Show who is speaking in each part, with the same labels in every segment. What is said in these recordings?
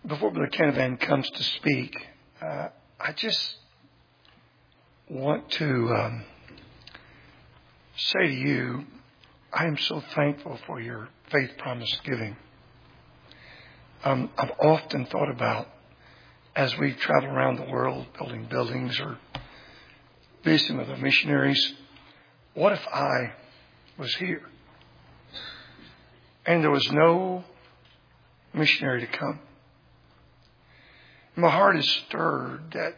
Speaker 1: Before Brother Canavan comes to speak, I just want to say to you, I am so thankful for your faith promise giving. I've often thought about, as we travel around the world building buildings or visiting with the missionaries, what if I was here and there was no missionary to come? My heart is stirred that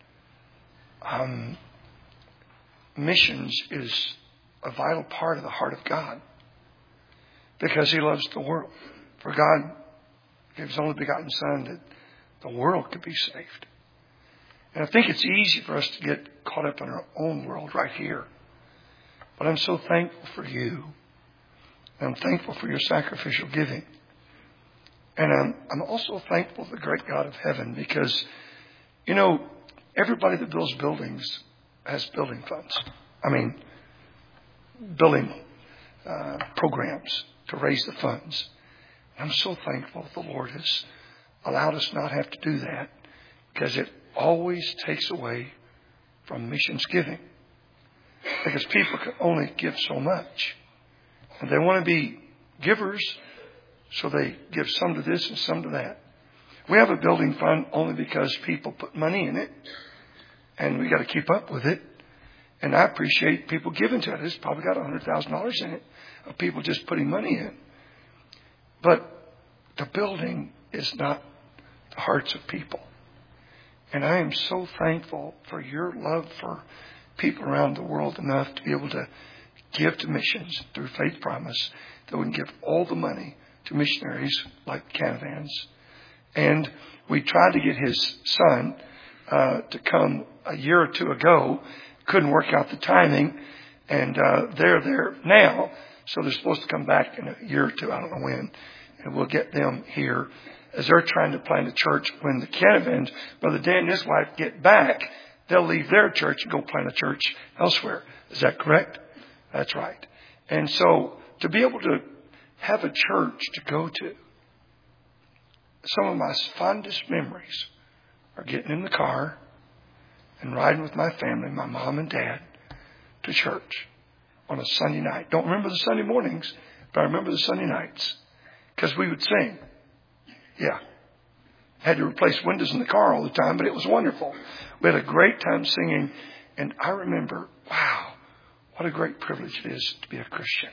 Speaker 1: missions is a vital part of the heart of God because He loves the world. For God gave His only begotten Son that the world could be saved. And I think it's easy for us to get caught up in our own world right here. But I'm so thankful for you. And I'm thankful for your sacrificial giving. And I'm also thankful to the great God of heaven because, you know, everybody that builds buildings has building funds. I mean, building programs to raise the funds. I'm so thankful the Lord has allowed us not have to do that because it always takes away from missions giving. Because people can only give so much. And they want to be givers, so they give some to this and some to that. We have a building fund only because people put money in it. And we got to keep up with it. And I appreciate people giving to it. It's probably got $100,000 in it of people just putting money in. But the building is not the hearts of people. And I am so thankful for your love for people around the world enough to be able to give to missions through Faith Promise, that we can give all the money to missionaries like Canavans. And we tried to get his son to come a year or two ago. Couldn't work out the timing. And they're there now. So they're supposed to come back in a year or two. I don't know when. And we'll get them here as they're trying to plant a church. When the Canavans, Brother Dan and his wife, get back, they'll leave their church and go plant a church elsewhere. Is that correct? That's right. And so to be able to have a church to go to, some of my fondest memories are getting in the car and riding with my family, my mom and dad, to church on a Sunday night. Don't remember the Sunday mornings, but I remember the Sunday nights because we would sing. Yeah. Had to replace windows in the car all the time, but it was wonderful. We had a great time singing. And I remember, wow, what a great privilege it is to be a Christian.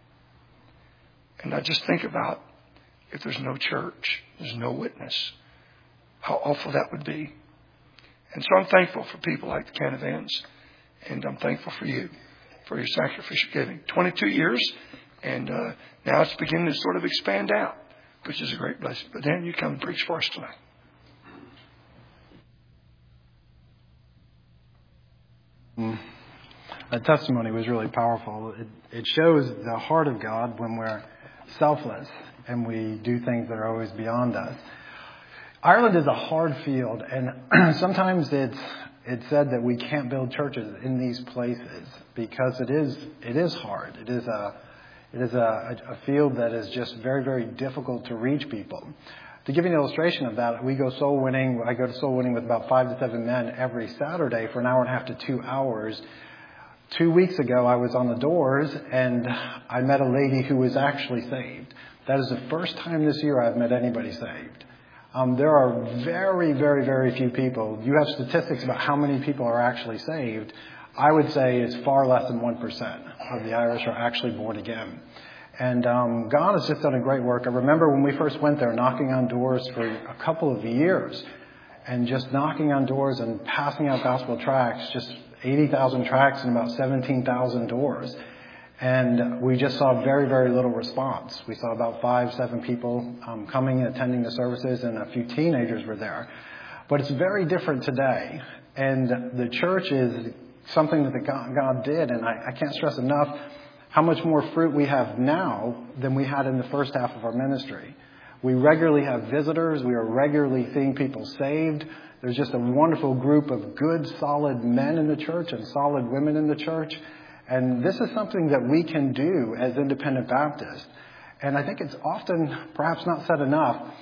Speaker 1: And I just think about if there's no church, there's no witness, how awful that would be. And so I'm thankful for people like the Canavans. And I'm thankful for you, for your sacrificial giving. 22 years, and now it's beginning to sort of expand out, which is a great blessing. But Dan, you come and preach for us tonight.
Speaker 2: That testimony was really powerful. It shows the heart of God when we're selfless and we do things that are always beyond us. Ireland is a hard field, and sometimes it's said that we can't build churches in these places because it is hard. It is a field that is just very, very difficult to reach people. To give you an illustration of that, we go soul winning. I go to soul winning with about 5 to 7 men every Saturday for an hour and a half to 2 hours. 2 weeks ago, I was on the doors and I met a lady who was actually saved. That is the first time this year I've met anybody saved. There are very, very, very few people. You have statistics about how many people are actually saved. I would say it's far less than 1% of the Irish are actually born again. And God has just done a great work. I remember when we first went there, knocking on doors for a couple of years and just knocking on doors and passing out gospel tracts, just 80,000 tracts and about 17,000 doors. And we just saw very, very little response. We saw about 5-7 people coming and attending the services, and a few teenagers were there. But it's very different today. And the church is something that God did, and I can't stress enough how much more fruit we have now than we had in the first half of our ministry. We regularly have visitors. We are regularly seeing people saved. There's just a wonderful group of good, solid men in the church and solid women in the church. And this is something that we can do as independent Baptists. And I think it's often perhaps not said enough.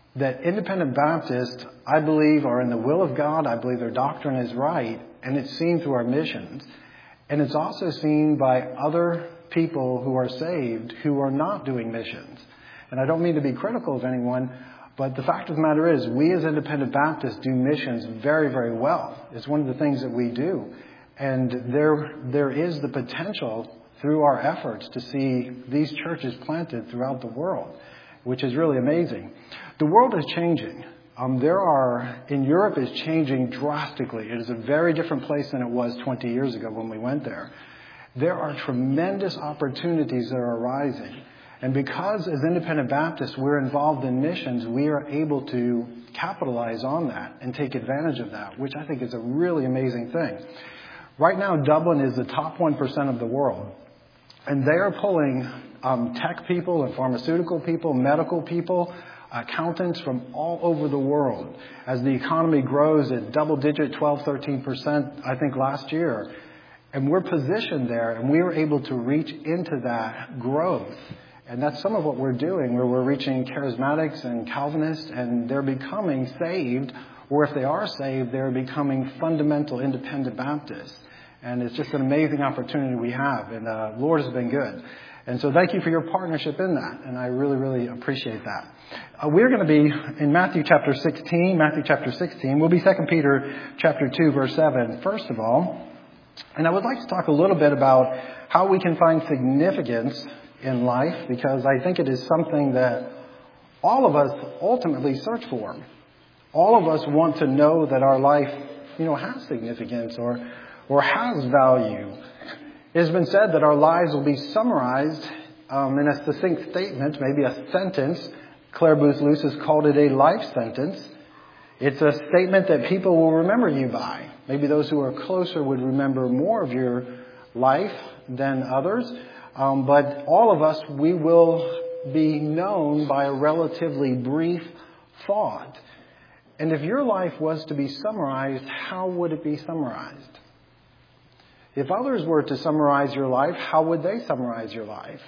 Speaker 2: that independent Baptists, I believe, are in the will of God. I believe their doctrine is right, and it's seen through our missions. And it's also seen by other people who are saved who are not doing missions. And I don't mean to be critical of anyone, but the fact of the matter is we as independent Baptists do missions very, very well. It's one of the things that we do. And there is the potential through our efforts to see these churches planted throughout the world, which is really amazing. The world is changing. In Europe is changing drastically. It is a very different place than it was 20 years ago when we went there. There are tremendous opportunities that are arising. And because as independent Baptists we're involved in missions, we are able to capitalize on that and take advantage of that, which I think is a really amazing thing. Right now, Dublin is the top 1% of the world. And they are pulling tech people and pharmaceutical people, medical people, accountants from all over the world. As the economy grows at double-digit, 12, 13%, I think last year. And we're positioned there, and we are able to reach into that growth. And that's some of what we're doing, where we're reaching charismatics and Calvinists, and they're becoming saved, or if they are saved, they're becoming fundamental independent Baptists. And it's just an amazing opportunity we have, and the Lord has been good. And so thank you for your partnership in that, and I really, really appreciate that. We're going to be in Matthew chapter 16. We'll be 2 Peter chapter 2, verse 7, first of all. And I would like to talk a little bit about how we can find significance in life, because I think it is something that all of us ultimately search for. All of us want to know that our life, has significance or has value. It has been said that our lives will be summarized in a succinct statement, maybe a sentence. Claire Booth Luce has called it a life sentence. It's a statement that people will remember you by. Maybe those who are closer would remember more of your life than others. But all of us, we will be known by a relatively brief thought. And if your life was to be summarized, how would it be summarized? If others were to summarize your life, how would they summarize your life?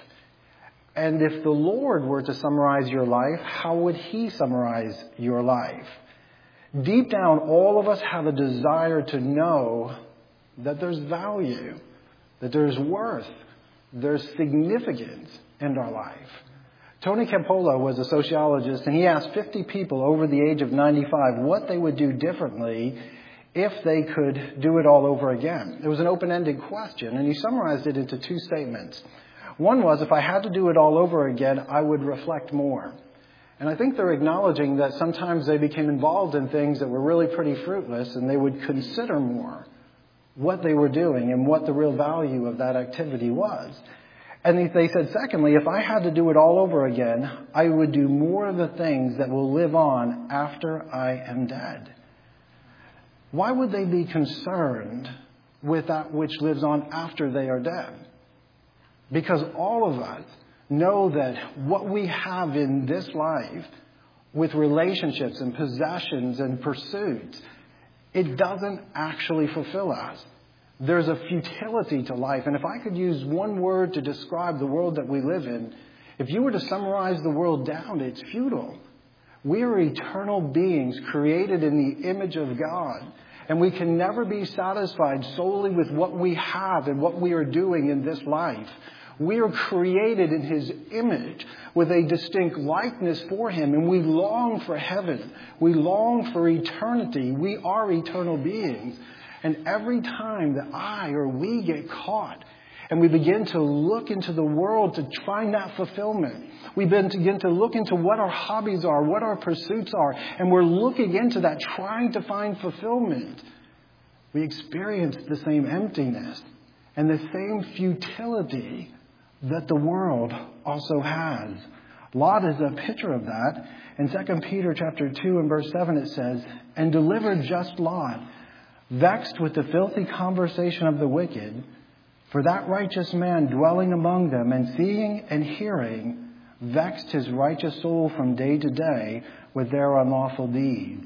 Speaker 2: And if the Lord were to summarize your life, how would He summarize your life? Deep down, all of us have a desire to know that there's value, that there's worth, there's significance in our life. Tony Campolo was a sociologist, and he asked 50 people over the age of 95 what they would do differently if they could do it all over again. It was an open-ended question, and he summarized it into two statements. One was, if I had to do it all over again, I would reflect more. And I think they're acknowledging that sometimes they became involved in things that were really pretty fruitless, and they would consider more what they were doing and what the real value of that activity was. And they said, secondly, if I had to do it all over again, I would do more of the things that will live on after I am dead. Why would they be concerned with that which lives on after they are dead? Because all of us know that what we have in this life with relationships and possessions and pursuits, it doesn't actually fulfill us. There's a futility to life. And if I could use one word to describe the world that we live in, if you were to summarize the world down, it's futile. We are eternal beings created in the image of God. And we can never be satisfied solely with what we have and what we are doing in this life. We are created in His image with a distinct likeness for Him. And we long for heaven. We long for eternity. We are eternal beings. And every time that we get caught and we begin to look into the world to find that fulfillment, we begin to look into what our hobbies are, what our pursuits are, and we're looking into that, trying to find fulfillment, we experience the same emptiness and the same futility that the world also has. Lot is a picture of that. In 2 Peter chapter 2 and verse 7 it says, "And delivered just Lot, vexed with the filthy conversation of the wicked, for that righteous man dwelling among them and seeing and hearing vexed his righteous soul from day to day with their unlawful deeds."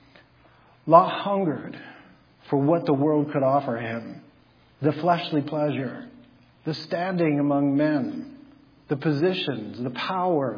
Speaker 2: Lot hungered for what the world could offer him. The fleshly pleasure, the standing among men, the positions, the power,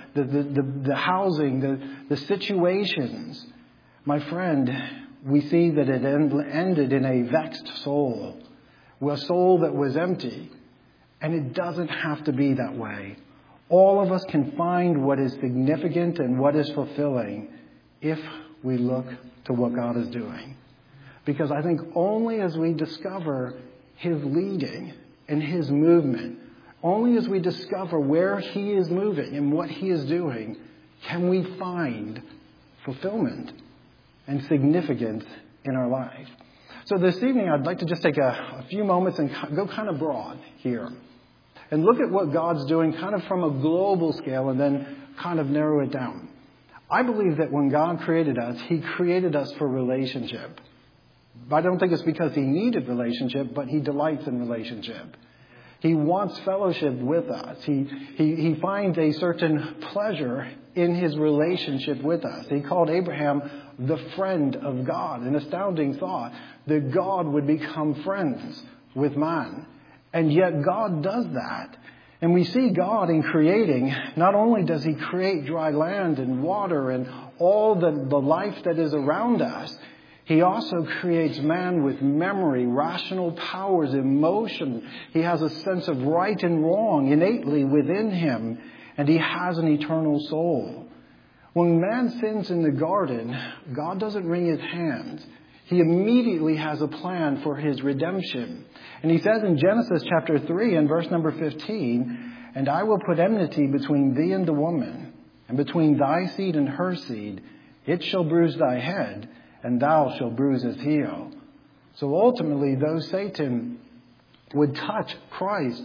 Speaker 2: the housing, the situations. My friend, we see that it ended in a vexed soul, a soul that was empty. And it doesn't have to be that way. All of us can find what is significant and what is fulfilling if we look to what God is doing. Because I think only as we discover His leading and His movement, only as we discover where He is moving and what He is doing, can we find fulfillment and significance in our life. So this evening, I'd like to just take a few moments and go kind of broad here and look at what God's doing kind of from a global scale and then kind of narrow it down. I believe that when God created us, He created us for relationship. I don't think it's because He needed relationship, but He delights in relationship. He wants fellowship with us. He finds a certain pleasure in His relationship with us. He called Abraham the friend of God. An astounding thought that God would become friends with man. And yet God does that. And we see God in creating, not only does He create dry land and water and all the life that is around us, He also creates man with memory, rational powers, emotion. He has a sense of right and wrong innately within him, and he has an eternal soul. When man sins in the garden, God doesn't wring His hands. He immediately has a plan for his redemption. And He says in Genesis chapter 3 and verse number 15, "And I will put enmity between thee and the woman, and between thy seed and her seed. It shall bruise thy head, and thou shalt bruise his heel." So ultimately, though Satan would touch Christ,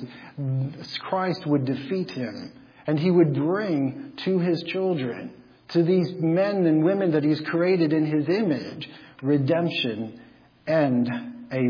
Speaker 2: Christ would defeat him. And He would bring to His children, to these men and women that He's created in His image, redemption and a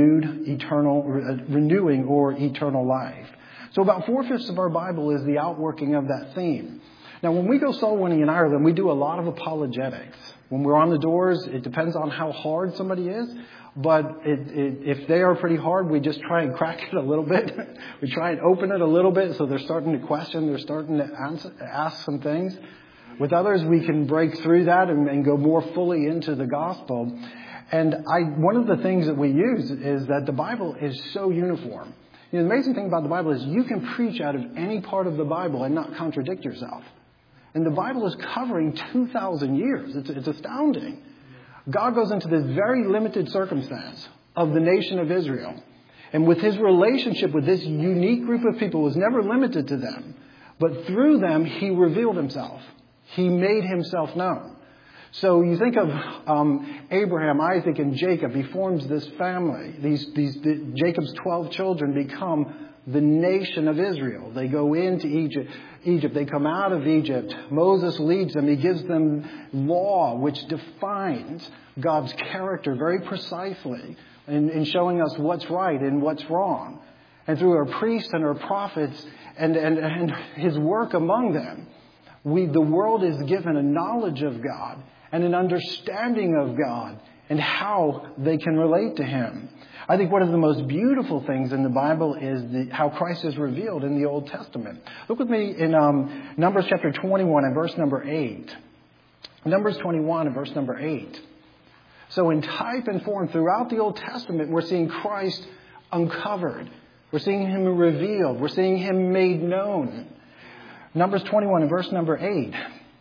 Speaker 2: renewing or eternal life. So about 4/5 of our Bible is the outworking of that theme. Now, when we go soul winning in Ireland, we do a lot of apologetics. When we're on the doors, it depends on how hard somebody is. But if they are pretty hard, we just try and crack it a little bit. We try and open it a little bit so they're starting to question, they're starting to ask some things. With others, we can break through that and go more fully into the gospel. And one of the things that we use is that the Bible is so uniform. You know, the amazing thing about the Bible is you can preach out of any part of the Bible and not contradict yourself. And the Bible is covering 2,000 years. It's astounding. God goes into this very limited circumstance of the nation of Israel. And with His relationship with this unique group of people, was never limited to them. But through them, He revealed Himself. He made Himself known. So you think of Abraham, Isaac, and Jacob. He forms this family. Jacob's 12 children become the nation of Israel. They go into Egypt. They come out of Egypt. Moses leads them. He gives them law, which defines God's character very precisely in showing us what's right and what's wrong. And through our priests and our prophets and His work among them, the world is given a knowledge of God and an understanding of God and how they can relate to Him. I think one of the most beautiful things in the Bible is how Christ is revealed in the Old Testament. Look with me in Numbers chapter 21 and verse number 8. Numbers 21 and verse number 8. So in type and form throughout the Old Testament, we're seeing Christ uncovered. We're seeing Him revealed. We're seeing Him made known. Numbers 21 and verse number 8.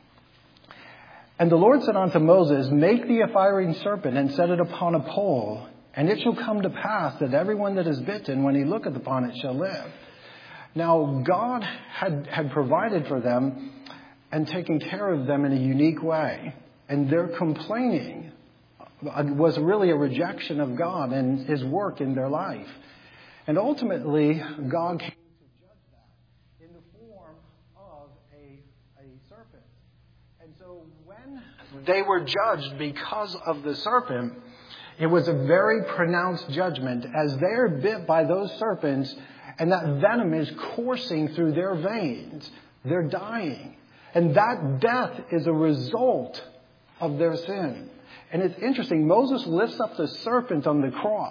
Speaker 2: "And the Lord said unto Moses, Make thee a fiery serpent, and set it upon a pole. And it shall come to pass that everyone that is bitten, when he looketh upon it, shall live." Now, God had provided for them and taken care of them in a unique way. And their complaining was really a rejection of God and His work in their life. And ultimately, God came to judge that in the form of a serpent. And so when they were judged because of the serpent, it was a very pronounced judgment, as they're bit by those serpents and that venom is coursing through their veins. They're dying. And that death is a result of their sin. And it's interesting, Moses lifts up the serpent on the cross.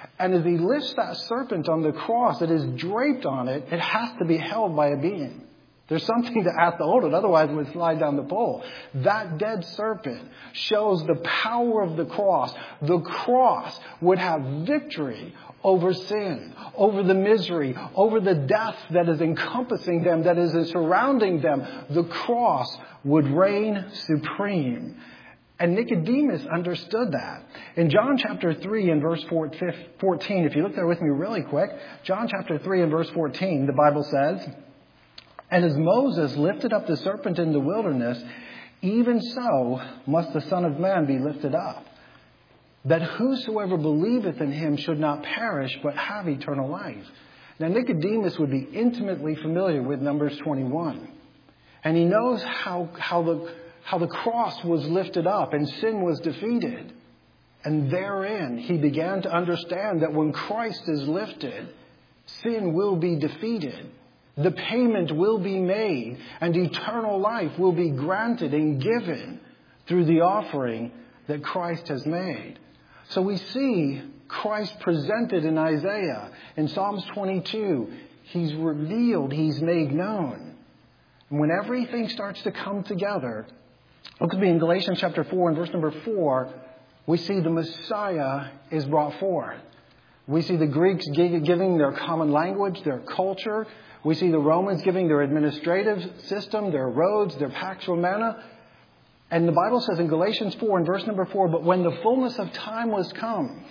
Speaker 2: And as he lifts that serpent on the cross that is draped on it, it has to be held by a being. There's something that has to hold it, otherwise it would slide down the pole. That dead serpent shows the power of the cross. The cross would have victory over sin, over the misery, over the death that is encompassing them, that is surrounding them. The cross would reign supreme. And Nicodemus understood that. In John chapter 3 and verse 14, if you look there with me really quick, John chapter 3 and verse 14, the Bible says, "And as Moses lifted up the serpent in the wilderness, even so must the Son of Man be lifted up, that whosoever believeth in him should not perish, but have eternal life." Now Nicodemus would be intimately familiar with Numbers 21. And he knows how the cross was lifted up and sin was defeated. And therein he began to understand that when Christ is lifted, sin will be defeated. The payment will be made and eternal life will be granted and given through the offering that Christ has made. So we see Christ presented in Isaiah. In Psalms 22, he's revealed, he's made known. And when everything starts to come together, look at me in Galatians chapter 4 and verse number 4, we see the Messiah is brought forth. We see the Greeks giving their common language, their culture. We see the Romans giving their administrative system, their roads, their Pax Romana. And the Bible says in Galatians 4 and verse number 4, "But when the fullness of time was come,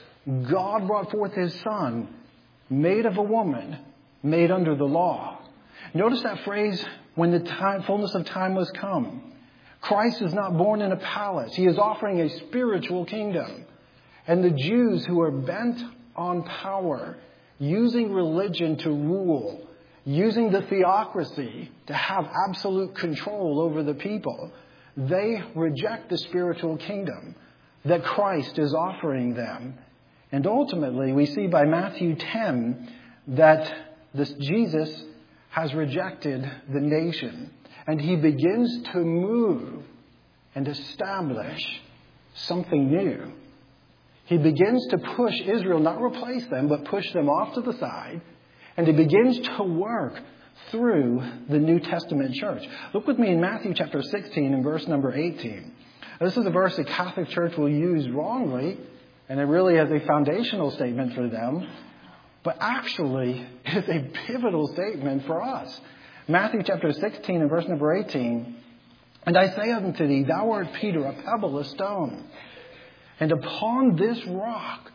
Speaker 2: God brought forth his Son, made of a woman, made under the law." Notice that phrase, when the fullness of time was come. Christ is not born in a palace. He is offering a spiritual kingdom. And the Jews who are bent on power, using religion to rule, using the theocracy to have absolute control over the people, they reject the spiritual kingdom that Christ is offering them. And ultimately, we see by Matthew 10 that this Jesus has rejected the nation. And he begins to move and establish something new. He begins to push Israel, not replace them, but push them off to the side. And he begins to work through the New Testament church. Look with me in Matthew chapter 16 and verse number 18. This is a verse the Catholic Church will use wrongly, and it really is a foundational statement for them. But actually, it is a pivotal statement for us. Matthew chapter 16 and verse number 18. "And I say unto thee, thou art Peter, a pebble, a stone. And upon this rock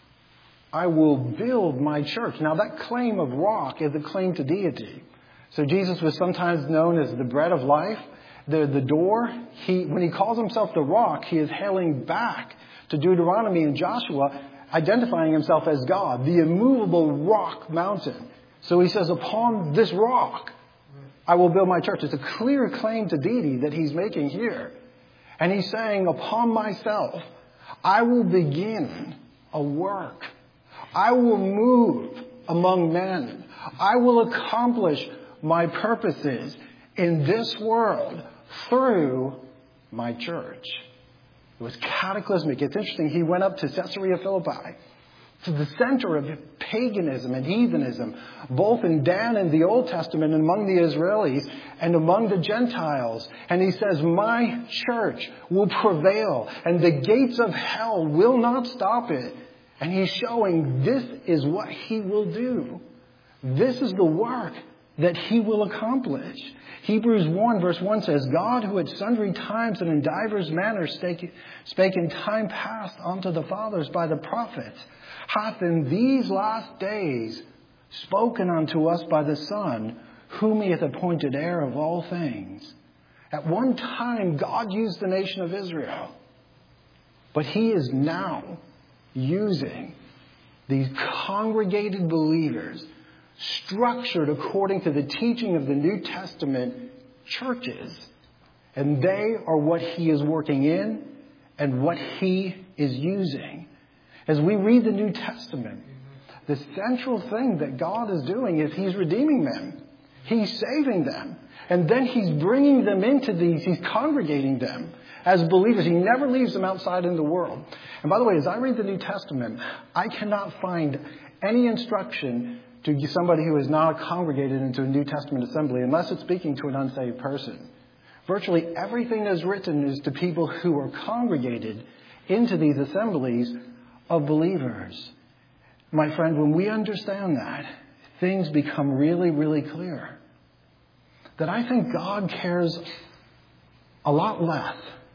Speaker 2: I will build my church." Now that claim of rock is a claim to deity. So Jesus was sometimes known as the bread of life, the door. When he calls himself the rock, he is hailing back to Deuteronomy and Joshua, identifying himself as God, the immovable rock mountain. So he says, "Upon this rock I will build my church." It's a clear claim to deity that he's making here. And he's saying, "Upon myself, I will begin a work. I will move among men. I will accomplish my purposes in this world through my church." It was cataclysmic. It's interesting. He went up to Caesarea Philippi, to the center of paganism and heathenism, both in Dan in the Old Testament and among the Israelis and among the Gentiles. And he says, "My church will prevail and the gates of hell will not stop it." And he's showing this is what he will do. This is the work that he will accomplish. Hebrews 1 verse 1 says, "God who at sundry times and in divers manners spake in time past unto the fathers by the prophets, hath in these last days spoken unto us by the Son, whom he hath appointed heir of all things." At one time, God used the nation of Israel. But he is now using these congregated believers, structured according to the teaching of the New Testament churches. And they are what he is working in and what he is using. As we read the New Testament, the central thing that God is doing is he's redeeming them. He's saving them. And then he's bringing them into these, he's congregating them. as believers. He never leaves them outside in the world. And by the way, as I read the New Testament, I cannot find any instruction to somebody who is not congregated into a New Testament assembly unless it's speaking to an unsaved person. Virtually everything that's written is to people who are congregated into these assemblies of believers. My friend, when we understand that, things become really, really clear. That I think God cares a lot less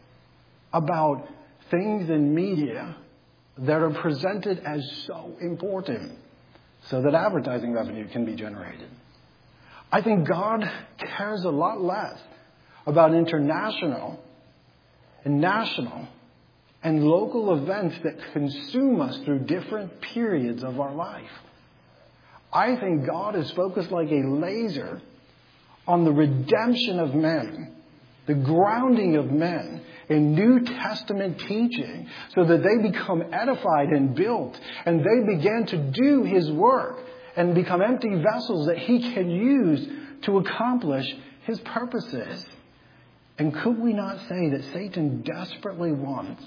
Speaker 2: about things in media that are presented as so important so that advertising revenue can be generated. I think God cares a lot less about international and national and local events that consume us through different periods of our life. I think God is focused like a laser on the redemption of men, the grounding of men in New Testament teaching so that they become edified and built and they begin to do His work and become empty vessels that He can use to accomplish His purposes. And could we not say that Satan desperately wants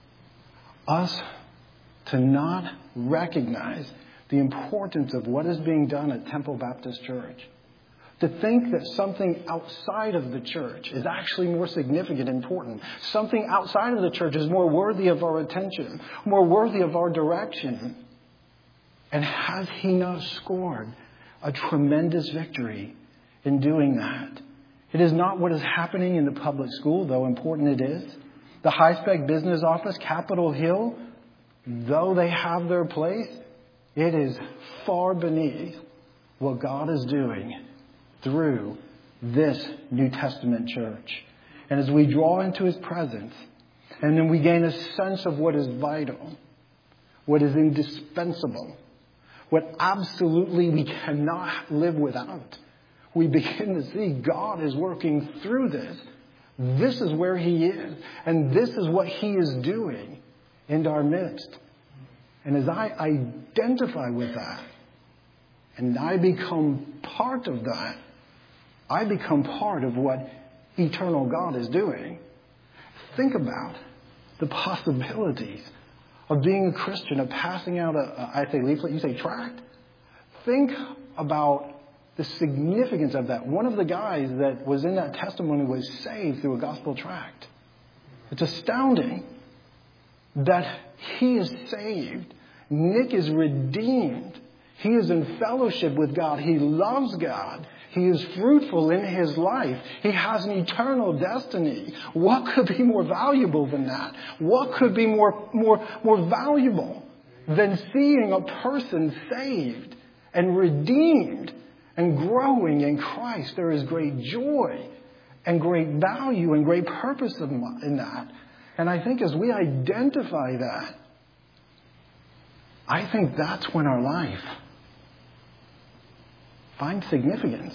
Speaker 2: us to not recognize the importance of what is being done at Temple Baptist Church? To think that something outside of the church is actually more significant and important. Something outside of the church is more worthy of our attention, more worthy of our direction. And has He not scored a tremendous victory in doing that? It is not what is happening in the public school, though important it is. The high-spec business office, Capitol Hill, though they have their place, it is far beneath what God is doing through this New Testament church. And as we draw into His presence, and then we gain a sense of what is vital, what is indispensable, what absolutely we cannot live without, we begin to see God is working through this. This is where He is, and this is what He is doing in our midst. And as I identify with that, and I become part of that, I become part of what eternal God is doing. Think about the possibilities of being a Christian, of passing out I say leaflet, you say tract. Think about the significance of that. One of the guys that was in that testimony was saved through a gospel tract. It's astounding that he is saved. Nick is redeemed. He is in fellowship with God. He loves God. He is fruitful in his life. He has an eternal destiny. What could be more valuable than that? What could be more valuable than seeing a person saved and redeemed and growing in Christ? There is great joy and great value and great purpose in that. And I think as we identify that, I think that's when our life finds significance,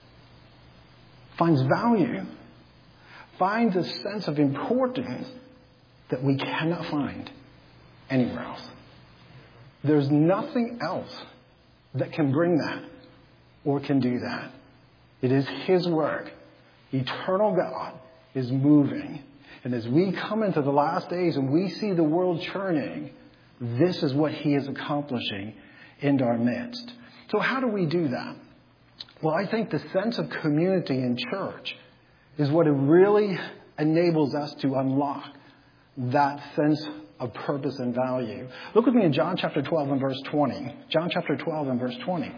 Speaker 2: finds value, finds a sense of importance that we cannot find anywhere else. There's nothing else that can bring that or can do that. It is His work. Eternal God is moving. And as we come into the last days and we see the world churning, this is what He is accomplishing in our midst. So how do we do that? Well, I think the sense of community in church is what it really enables us to unlock that sense of purpose and value. Look with me in John chapter 12 and verse 20. John chapter 12 and verse 20.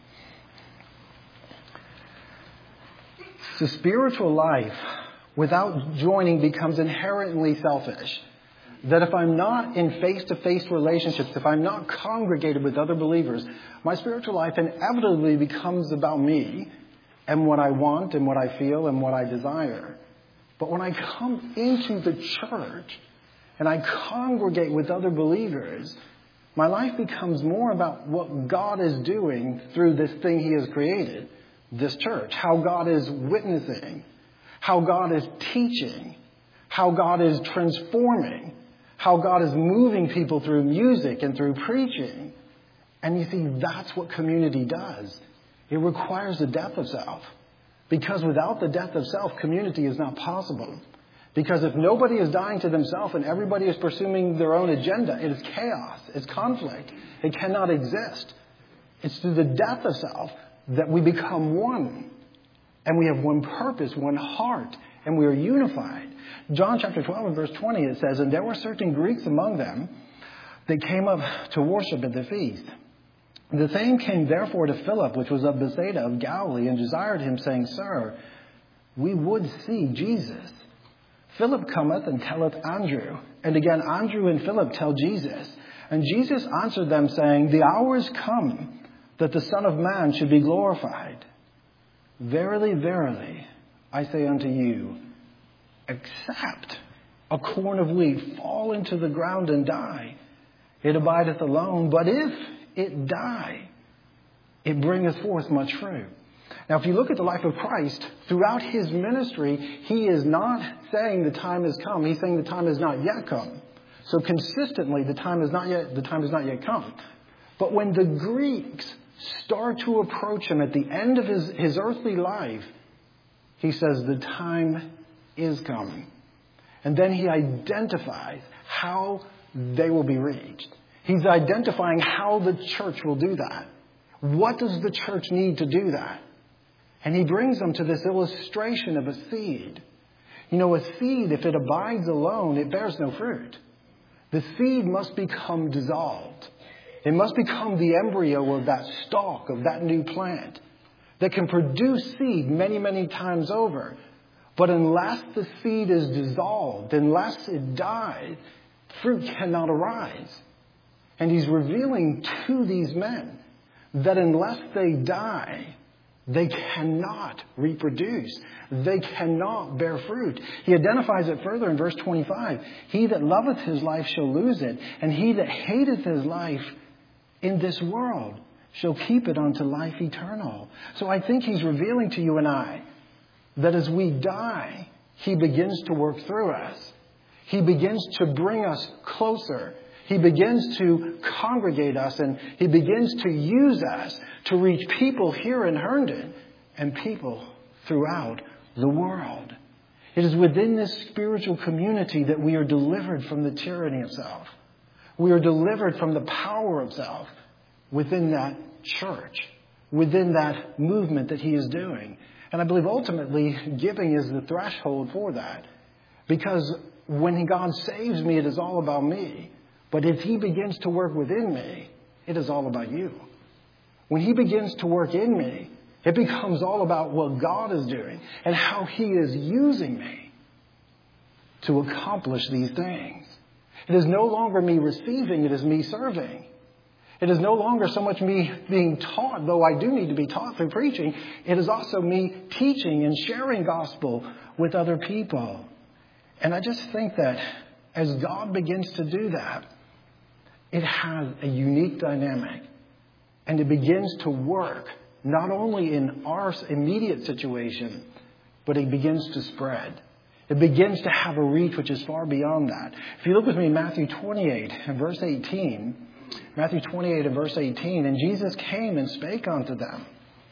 Speaker 2: So spiritual life without joining becomes inherently selfish. That if I'm not in face-to-face relationships, if I'm not congregated with other believers, my spiritual life inevitably becomes about me and what I want and what I feel and what I desire. But when I come into the church and I congregate with other believers, my life becomes more about what God is doing through this thing He has created, this church, how God is witnessing, how God is teaching, how God is transforming, how God is moving people through music and through preaching. And you see, that's what community does. It requires the death of self. Because without the death of self, community is not possible. Because if nobody is dying to themselves and everybody is pursuing their own agenda, it is chaos. It's conflict. It cannot exist. It's through the death of self that we become one. And we have one purpose, one heart, and we are unified. John chapter 12 and verse 20, it says, "And there were certain Greeks among them that came up to worship at the feast. The same came therefore to Philip, which was of Bethsaida of Galilee, and desired him, saying, Sir, we would see Jesus. Philip cometh and telleth Andrew. And again Andrew and Philip tell Jesus. And Jesus answered them, saying, The hour is come that the Son of Man should be glorified. Verily, verily, I say unto you, except a corn of wheat fall into the ground and die, it abideth alone. But if it die, it bringeth forth much fruit." Now, if you look at the life of Christ, throughout his ministry, he is not saying the time has come. He's saying the time has not yet come. So consistently, the time has not yet come. But when the Greeks start to approach him at the end of his earthly life, he says the time is coming. And then he identifies how they will be reached. He's identifying how the church will do that. What does the church need to do that? And he brings them to this illustration of a seed. You know, a seed, if it abides alone, it bears no fruit. The seed must become dissolved. It must become the embryo of that stalk, of that new plant that can produce seed many, many times over. But unless the seed is dissolved, unless it dies, fruit cannot arise. And he's revealing to these men that unless they die, they cannot reproduce. They cannot bear fruit. He identifies it further in verse 25. He that loveth his life shall lose it, and he that hateth his life in this world shall keep it unto life eternal. So I think he's revealing to you and I that as we die, he begins to work through us. He begins to bring us closer. He begins to congregate us, and he begins to use us to reach people here in Herndon and people throughout the world. It is within this spiritual community that we are delivered from the tyranny of self. We are delivered from the power of self within that church, within that movement that he is doing. And I believe ultimately giving is the threshold for that. Because when God saves me, it is all about me. But if he begins to work within me, it is all about you. When he begins to work in me, it becomes all about what God is doing and how he is using me to accomplish these things. It is no longer me receiving, it is me serving. It is no longer so much me being taught, though I do need to be taught through preaching. It is also me teaching and sharing gospel with other people. And I just think that as God begins to do that, it has a unique dynamic. And it begins to work not only in our immediate situation, but it begins to spread. It begins to have a reach which is far beyond that. If you look with me in Matthew 28 and verse 18, Matthew 28 and verse 18, and Jesus came and spake unto them,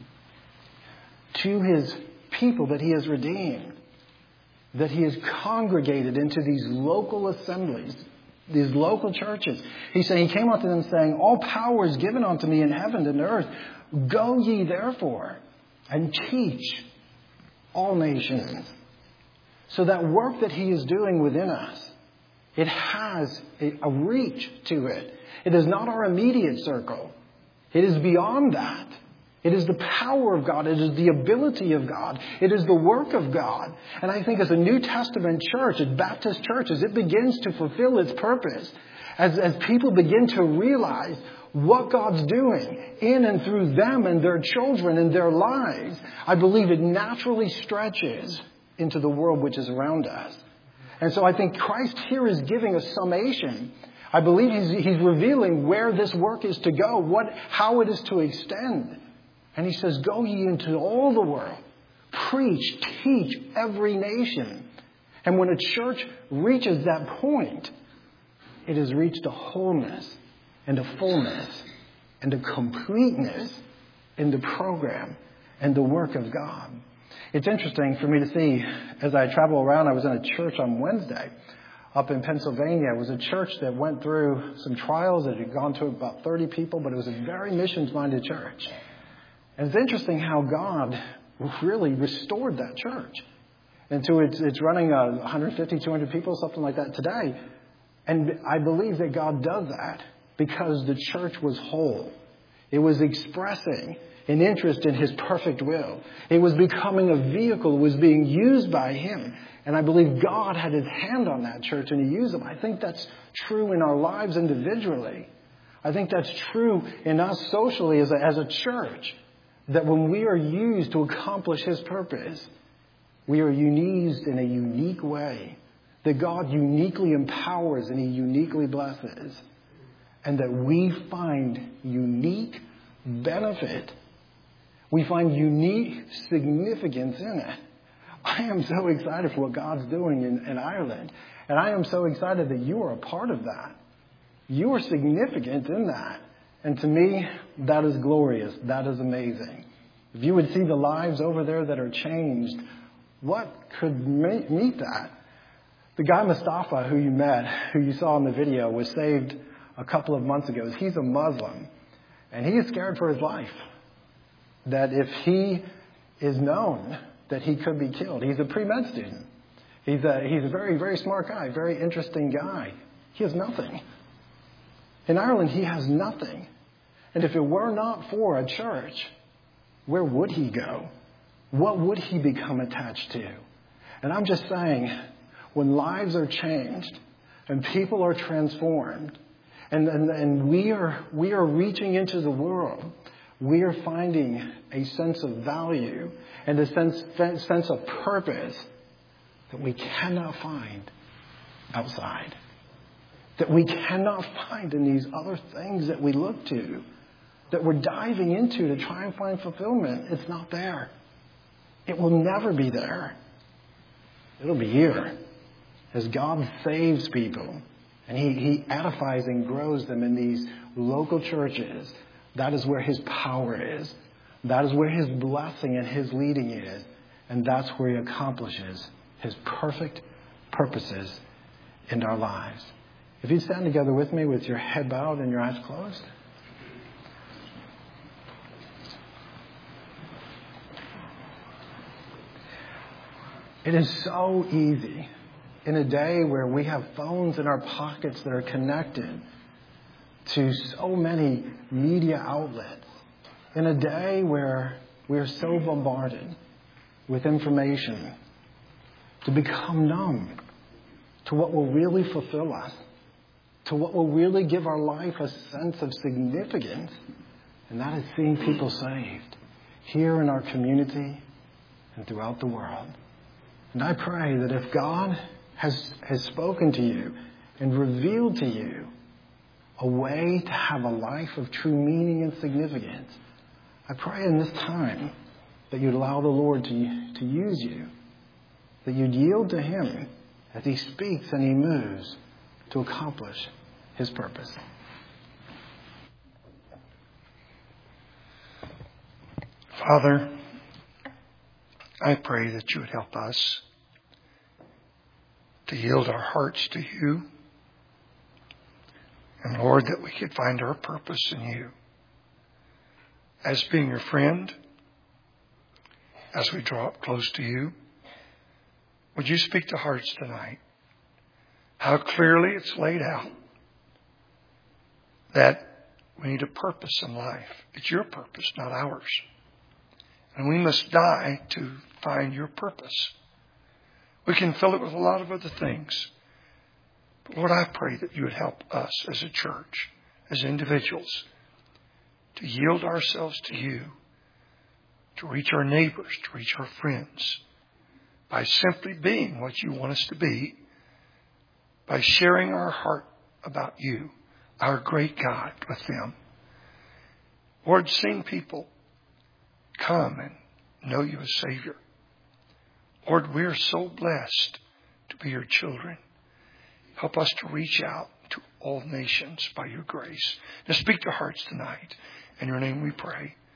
Speaker 2: to his people that he has redeemed, that he has congregated into these local assemblies, these local churches. He came unto them saying, All power is given unto me in heaven and earth. Go ye therefore and teach all nations. So that work that he is doing within us, it has a reach to it. It is not our immediate circle. It is beyond that. It is the power of God. It is the ability of God. It is the work of God. And I think as a New Testament church, as Baptist church, as it begins to fulfill its purpose, as people begin to realize what God's doing in and through them and their children and their lives, I believe it naturally stretches into the world which is around us. And so I think Christ here is giving a summation. I believe he's revealing where this work is to go, how it is to extend. And he says, Go ye into all the world, preach, teach every nation. And when a church reaches that point, it has reached a wholeness and a fullness and a completeness in the program and the work of God. It's interesting for me to see as I travel around. I was in a church on Wednesday up in Pennsylvania. It was a church that went through some trials. It had gone to about 30 people, but it was a very missions-minded church. And it's interesting how God really restored that church. And so it's running 150, 200 people, something like that today. And I believe that God does that because the church was whole. It was expressing an interest in His perfect will. It was becoming a vehicle. It was being used by Him. And I believe God had His hand on that church and He used them. I think that's true in our lives individually. I think that's true in us socially as a church. That when we are used to accomplish His purpose, we are used in a unique way. That God uniquely empowers and He uniquely blesses. And that we find unique benefit. We find unique significance in it. I am so excited for what God's doing in Ireland. And I am so excited that you are a part of that. You are significant in that. And to me, that is glorious. That is amazing. If you would see the lives over there that are changed, what could meet that? The guy Mustafa who you met, who you saw in the video, was saved a couple of months ago. He's a Muslim. And he is scared for his life. That if he is known that he could be killed. He's a pre-med student. He's a very, very smart guy, very interesting guy. He has nothing. In Ireland, he has nothing. And if it were not for a church, where would he go? What would he become attached to? And I'm just saying, when lives are changed and people are transformed, and we are reaching into the world, we are finding a sense of value and a sense of purpose that we cannot find outside. That we cannot find in these other things that we look to, that we're diving into to try and find fulfillment. It's not there. It will never be there. It'll be here as God saves people and He edifies and grows them in these local churches. That is where His power is. That is where His blessing and His leading is. And that's where He accomplishes His perfect purposes in our lives. If you stand together with me with your head bowed and your eyes closed. It is so easy in a day where we have phones in our pockets that are connected to so many media outlets, in a day where we are so bombarded with information, to become numb to what will really fulfill us, to what will really give our life a sense of significance, and that is seeing people saved here in our community and throughout the world. And I pray that if God has spoken to you and revealed to you a way to have a life of true meaning and significance, I pray in this time that you'd allow the Lord to use you, that you'd yield to Him as He speaks and He moves to accomplish His purpose.
Speaker 1: Father, I pray that you would help us to yield our hearts to you. And Lord, that we could find our purpose in you. As being your friend, as we draw up close to you, would you speak to hearts tonight? How clearly it's laid out that we need a purpose in life. It's your purpose, not ours. And we must die to find your purpose. We can fill it with a lot of other things. But Lord, I pray that you would help us as a church, as individuals, to yield ourselves to you, to reach our neighbors, to reach our friends, by simply being what you want us to be, by sharing our heart about you, our great God, with them. Lord, seeing people come and know you as Savior. Lord, we are so blessed to be your children. Help us to reach out to all nations by your grace. Now speak to hearts tonight. In your name we pray.